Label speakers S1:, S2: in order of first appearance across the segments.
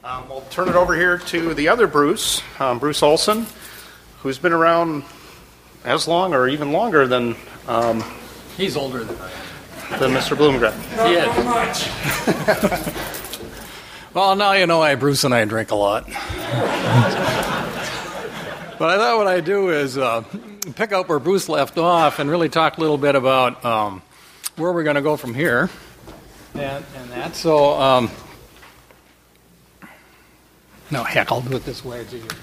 S1: We'll turn it over here to the other Bruce, Bruce Olson, who's been around as long or even longer than...
S2: He's older than I am.
S1: Than Mr. Blumgren.
S2: He is. Well, now you know Bruce and I drink a lot. But I thought what I'd do is pick up where Bruce left off and really talk a little bit about where we're going to go from here. And that. So... No, heck, I'll do it this way. It's easier.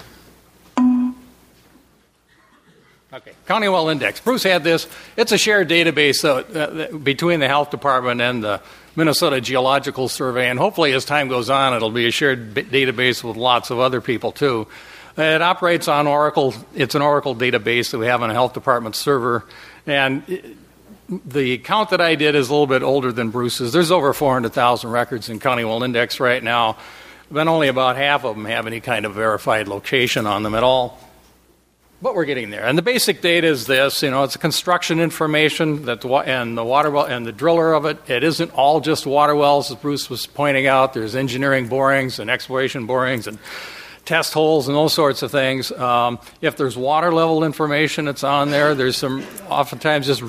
S2: Okay, County Well Index. Bruce had this. It's a shared database between the Health Department and the Minnesota Geological Survey, and hopefully as time goes on, it'll be a shared database with lots of other people, too. It operates on Oracle. It's an Oracle database that we have on a Health Department server, and the count that I did is a little bit older than Bruce's. There's over 400,000 records in County Well Index right now. But only about half of them have any kind of verified location on them at all. But we're getting there. And the basic data is this, it's construction information and the water well and the driller of it. It isn't all just water wells, as Bruce was pointing out. There's engineering borings and exploration borings and test holes and those sorts of things. If there's water level information, it's on there. There's some oftentimes just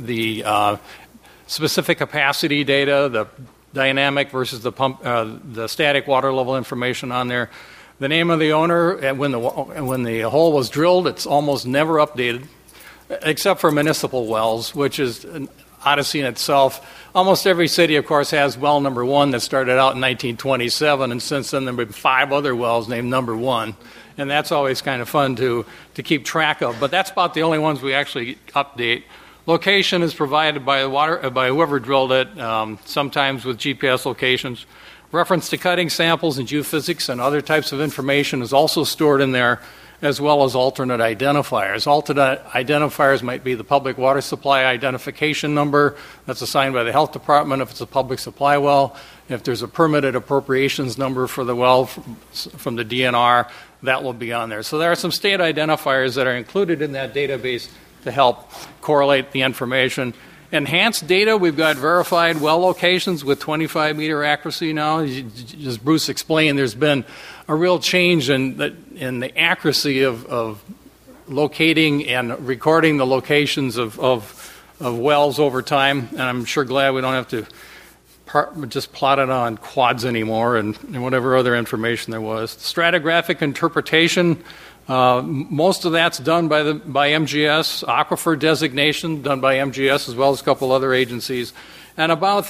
S2: the specific capacity data, the dynamic versus the static water level information on there. The name of the owner, and when the hole was drilled, it's almost never updated, except for municipal wells, which is an odyssey in itself. Almost every city, of course, has well number 1 that started out in 1927, and since then there have been 5 other wells named number 1, and that's always kind of fun to keep track of. But that's about the only ones we actually update. Location is provided by whoever drilled it, sometimes with GPS locations. Reference to cutting samples and geophysics and other types of information is also stored in there, as well as alternate identifiers. Alternate identifiers might be the public water supply identification number that's assigned by the Health Department if it's a public supply well. If there's a permitted appropriations number for the well from the DNR, that will be on there. So there are some state identifiers that are included in that database to help correlate the information. Enhanced data, we've got verified well locations with 25-meter accuracy now. As Bruce explained, there's been a real change in the accuracy of locating and recording the locations of wells over time. And I'm sure glad we don't have to just plot it on quads anymore and whatever other information there was. Stratigraphic interpretation, most of that's done by MGS. Aquifer designation done by MGS as well as a couple other agencies, and about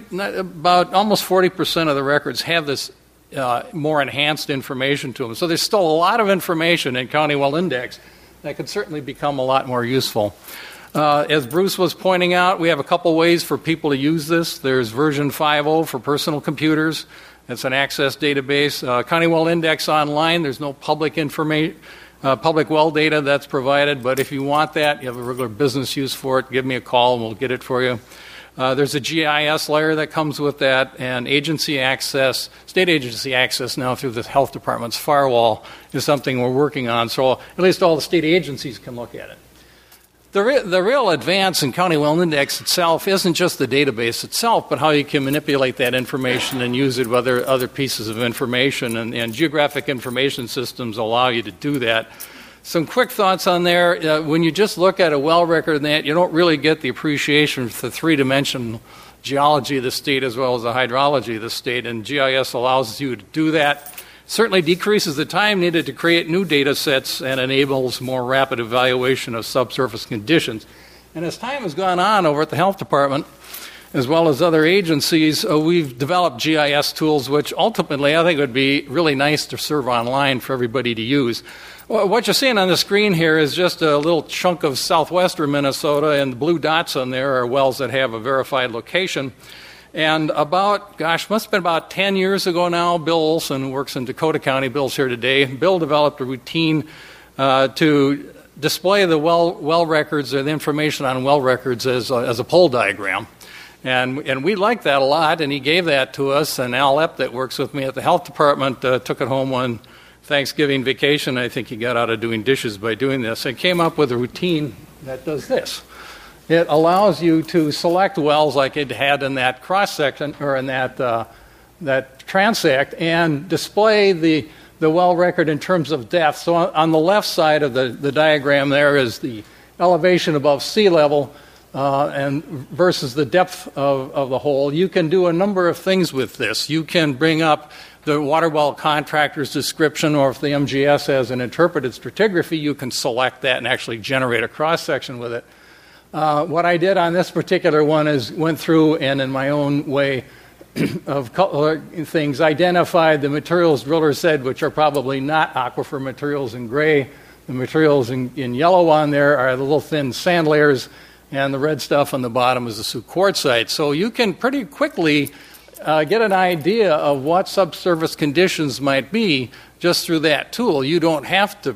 S2: almost 40% of the records have this more enhanced information to them. So there's still a lot of information in County Well Index that could certainly become a lot more useful. As Bruce was pointing out, we have a couple ways for people to use this. There's version 5.0 for personal computers. It's an access database. County Well Index Online, there's no public well data that's provided, but if you want that, you have a regular business use for it, give me a call and we'll get it for you. There's a GIS layer that comes with that, and agency access, state agency access now through the Health Department's firewall is something we're working on, so at least all the state agencies can look at it. The real advance in County Well Index itself isn't just the database itself, but how you can manipulate that information and use it with other pieces of information, and geographic information systems allow you to do that. Some quick thoughts on there. When you just look at a well record, you don't really get the appreciation for the three-dimensional geology of the state as well as the hydrology of the state, and GIS allows you to do that. Certainly decreases the time needed to create new data sets and enables more rapid evaluation of subsurface conditions. And as time has gone on over at the Health Department, as well as other agencies, we've developed GIS tools, which ultimately I think would be really nice to serve online for everybody to use. What you're seeing on the screen here is just a little chunk of southwestern Minnesota, and the blue dots on there are wells that have a verified location. And must have been about 10 years ago now, Bill Olson, who works in Dakota County, Bill's here today. Bill developed a routine to display the well records or the information on well records as a pole diagram. And we liked that a lot, and he gave that to us, and Al Epp, that works with me at the Health Department, took it home one Thanksgiving vacation. I think he got out of doing dishes by doing this, and came up with a routine that does this. It allows you to select wells like it had in that cross-section, or in that transect and display the well record in terms of depth. So on the left side of the diagram there is the elevation above sea level and versus the depth of the hole. You can do a number of things with this. You can bring up the water well contractor's description, or if the MGS has an interpreted stratigraphy, you can select that and actually generate a cross-section with it. What I did on this particular one is went through and in my own way of color things, identified the materials driller said, which are probably not aquifer materials in gray. The materials in yellow on there are the little thin sand layers, and the red stuff on the bottom is the Sioux quartzite. So you can pretty quickly get an idea of what subsurface conditions might be just through that tool. You don't have to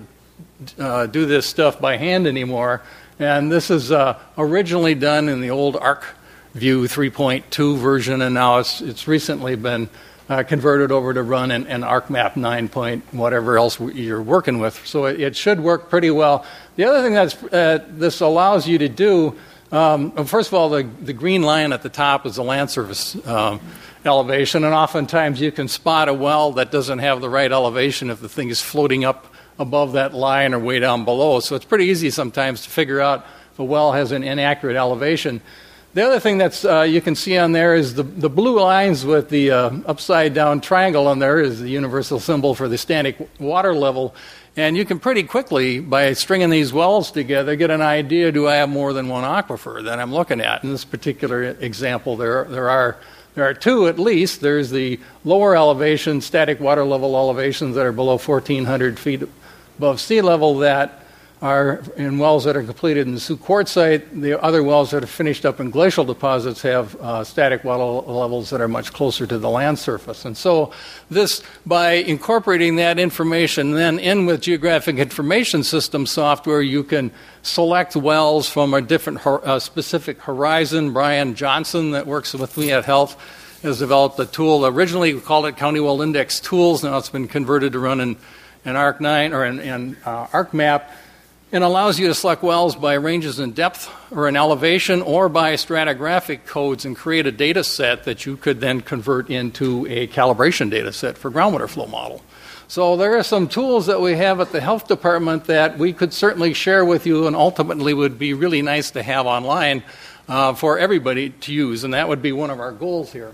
S2: do this stuff by hand anymore. And this is originally done in the old ArcView 3.2 version, and now it's recently been converted over to run in ArcMap 9 point whatever else you're working with. So it should work pretty well. The other thing this allows you to do, first of all, the green line at the top is the land surface elevation, and oftentimes you can spot a well that doesn't have the right elevation if the thing is floating up above that line or way down below. So it's pretty easy sometimes to figure out if a well has an inaccurate elevation. The other thing that's you can see on there is the blue lines with the upside down triangle on there is the universal symbol for the standing water level. And you can pretty quickly, by stringing these wells together, get an idea, do I have more than one aquifer that I'm looking at? In this particular example, there are two at least. There's the lower elevation, static water level elevations that are below 1,400 feet above sea level that are in wells that are completed in the Sioux quartzite. The other wells that are finished up in glacial deposits have static water levels that are much closer to the land surface. And so this, by incorporating that information then in with geographic information system software, you can select wells from a different specific horizon. Brian Johnson, that works with me at Health, has developed a tool. Originally we called it County Well Index Tools. Now it's been converted to run in ArcMap 9 or in ArcMap, and allows you to select wells by ranges in depth or in elevation or by stratigraphic codes and create a data set that you could then convert into a calibration data set for groundwater flow model. So there are some tools that we have at the health department that we could certainly share with you and ultimately would be really nice to have online for everybody to use, and that would be one of our goals here.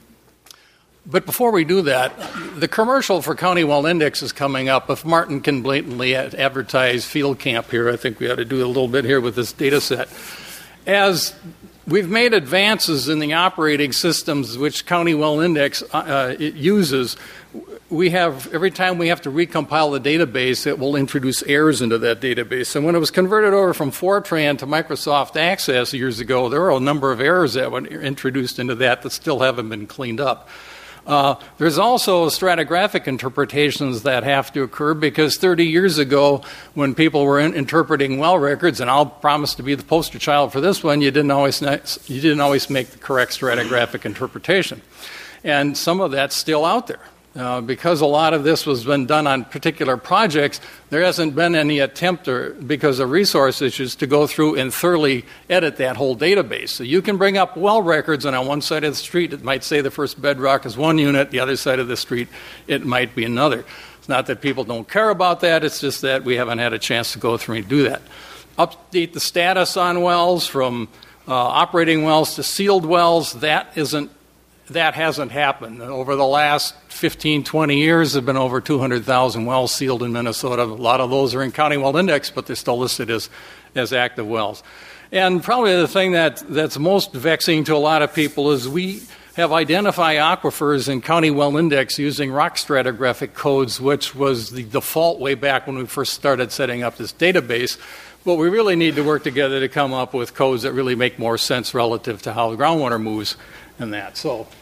S2: But before we do that, the commercial for County Well Index is coming up. If Martin can blatantly advertise Field Camp here, I think we ought to do a little bit here with this data set. As we've made advances in the operating systems which County Well Index it uses, we have, every time we have to recompile the database, it will introduce errors into that database. And when it was converted over from Fortran to Microsoft Access years ago, there were a number of errors that were introduced into that still haven't been cleaned up. There's also stratigraphic interpretations that have to occur because 30 years ago, when people were interpreting well records, and I'll promise to be the poster child for this one, you didn't always make the correct stratigraphic interpretation. And some of that's still out there. Because a lot of this was been done on particular projects, there hasn't been any attempt, or because of resource issues, to go through and thoroughly edit that whole database. So you can bring up well records, and on one side of the street it might say the first bedrock is one unit, the other side of the street it might be another. It's not that people don't care about that, it's just that we haven't had a chance to go through and do that. Update the status on wells from operating wells to sealed wells, that hasn't happened. Over the last 15, 20 years, there have been over 200,000 wells sealed in Minnesota. A lot of those are in County Well Index, but they're still listed as active wells. And probably the thing that's most vexing to a lot of people is we have identified aquifers in County Well Index using rock stratigraphic codes, which was the default way back when we first started setting up this database. But we really need to work together to come up with codes that really make more sense relative to how the groundwater moves and that.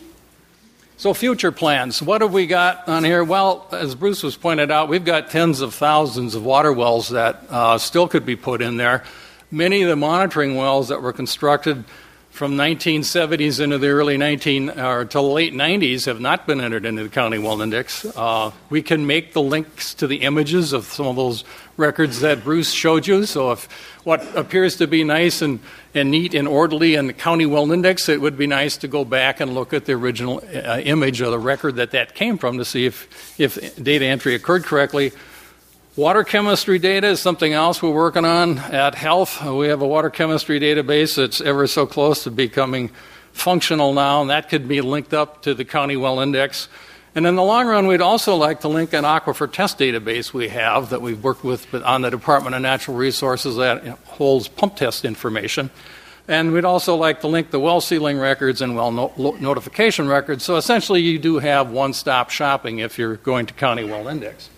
S2: So future plans, what have we got on here? Well, as Bruce was pointed out, we've got tens of thousands of water wells that still could be put in there. Many of the monitoring wells that were constructed from 1970s into the early to late 90s have not been entered into the County Well Index. We can make the links to the images of some of those records that Bruce showed you. So if what appears to be nice and neat and orderly in the County Well Index, it would be nice to go back and look at the original image of the record that came from to see if data entry occurred correctly. Water chemistry data is something else we're working on at Health. We have a water chemistry database that's ever so close to becoming functional now, and that could be linked up to the County Well Index. And in the long run, we'd also like to link an aquifer test database we have that we've worked with on the Department of Natural Resources that holds pump test information. And we'd also like to link the well sealing records and well notification records. So essentially, you do have one-stop shopping if you're going to County Well Index.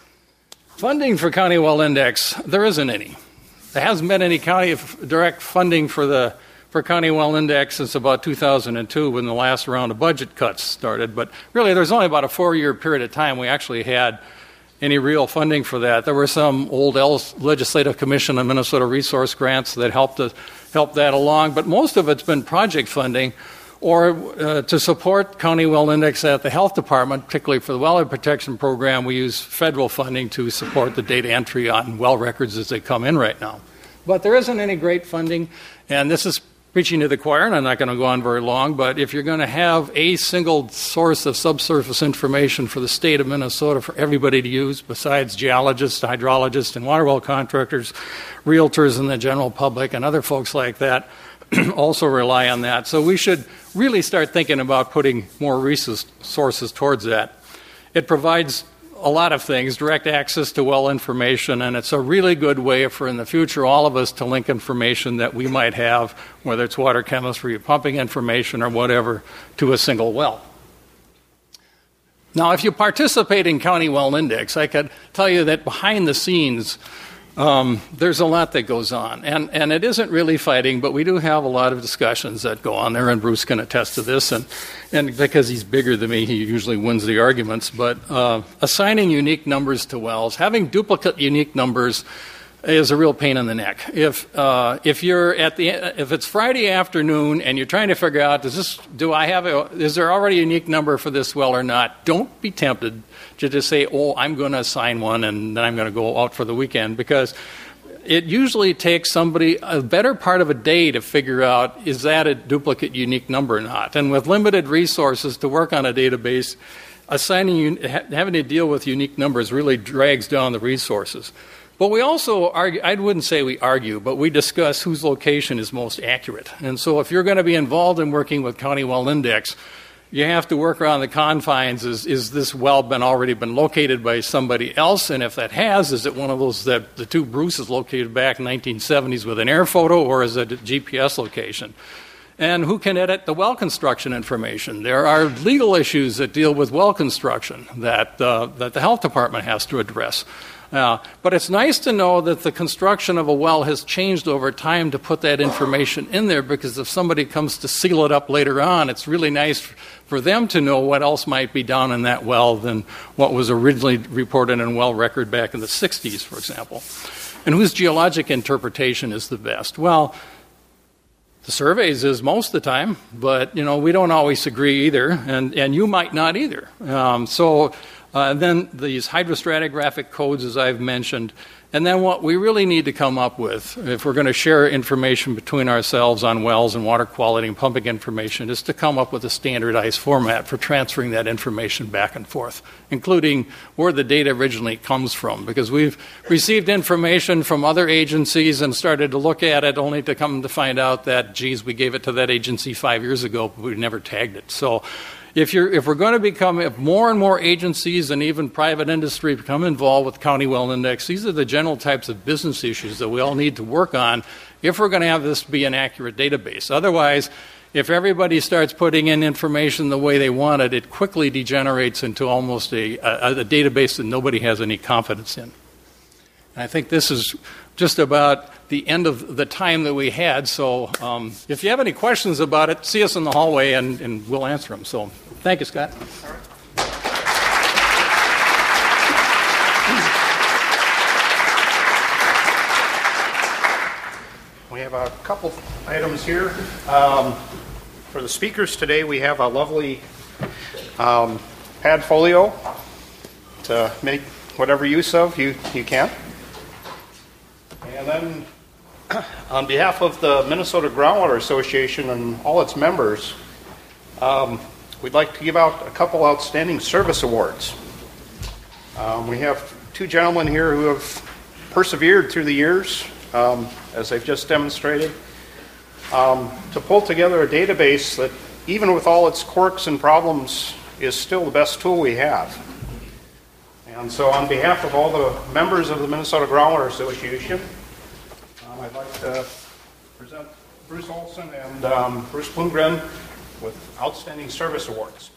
S2: Funding for County Well Index, there isn't any. There hasn't been any county direct funding for County Well Index since about 2002 when the last round of budget cuts started. But really, there's only about a 4-year period of time we actually had any real funding for that. There were some old Legislative Commission and Minnesota Resource Grants that helped that along, but most of it's been project funding or to support County Well Index at the Health Department, particularly for the Wellhead Protection Program. We use federal funding to support the data entry on well records as they come in right now. But there isn't any great funding, and this is preaching to the choir, and I'm not going to go on very long, but if you're going to have a single source of subsurface information for the state of Minnesota for everybody to use, besides geologists, hydrologists, and water well contractors, realtors, and the general public, and other folks like that, also rely on that. So we should really start thinking about putting more resources towards that. It provides a lot of things, direct access to well information, and it's a really good way for in the future all of us to link information that we might have, whether it's water chemistry, pumping information, or whatever, to a single well. Now, if you participate in County Well Index, I could tell you that behind the scenes, there's a lot that goes on, and it isn't really fighting, but we do have a lot of discussions that go on there, and Bruce can attest to this, and because he's bigger than me, he usually wins the arguments, but assigning unique numbers to wells, having duplicate unique numbers is a real pain in the neck. If it's Friday afternoon and you're trying to figure out, is there already a unique number for this well or not, don't be tempted to just say, oh, I'm going to assign one and then I'm going to go out for the weekend, because it usually takes somebody a better part of a day to figure out, is that a duplicate unique number or not? And with limited resources to work on a database, having to deal with unique numbers really drags down the resources. But we also argue, I wouldn't say we argue, but we discuss whose location is most accurate. And so if you're going to be involved in working with County Well Index, you have to work around the confines. Is this well already been located by somebody else? And if that has, is it one of those that the two Bruces located back in the 1970s with an air photo, or is it a GPS location? And who can edit the well construction information? There are legal issues that deal with well construction that the health department has to address. But it's nice to know that the construction of a well has changed over time to put that information in there, because if somebody comes to seal it up later on, it's really nice for them to know what else might be down in that well than what was originally reported in well record back in the 60s, for example. And whose geologic interpretation is the best? Well, the surveys is most of the time, but we don't always agree either, and you might not either. Then these hydrostratigraphic codes, as I've mentioned, and then what we really need to come up with, if we're going to share information between ourselves on wells and water quality and pumping information, is to come up with a standardized format for transferring that information back and forth, including where the data originally comes from, because we've received information from other agencies and started to look at it only to come to find out that, geez, we gave it to that agency 5 years ago, but we never tagged it. So if we're going to if more and more agencies and even private industry become involved with County Well Index, these are the general types of business issues that we all need to work on if we're going to have this be an accurate database. Otherwise, if everybody starts putting in information the way they want it, it quickly degenerates into almost a database that nobody has any confidence in. And I think this is just about the end of the time that we had. So if you have any questions about it, see us in the hallway and we'll answer them. So thank you, Scott.
S1: We have a couple items here. For the speakers today, we have a lovely pad folio to make whatever use of you can. And then on behalf of the Minnesota Groundwater Association and all its members, we'd like to give out a couple outstanding service awards. We have two gentlemen here who have persevered through the years, as they've just demonstrated, to pull together a database that, even with all its quirks and problems, is still the best tool we have. And so on behalf of all the members of the Minnesota Groundwater Association, I'd like to present Bruce Olson and Bruce Blumgren with Outstanding Service Awards.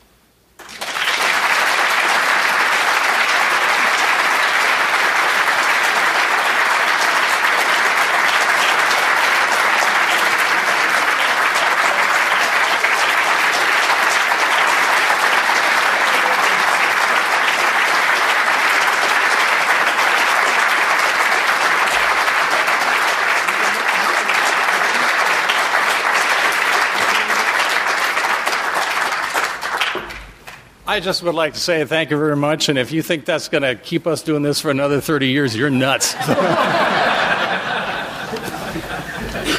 S2: I just would like to say thank you very much, and if you think that's going to keep us doing this for another 30 years, you're nuts.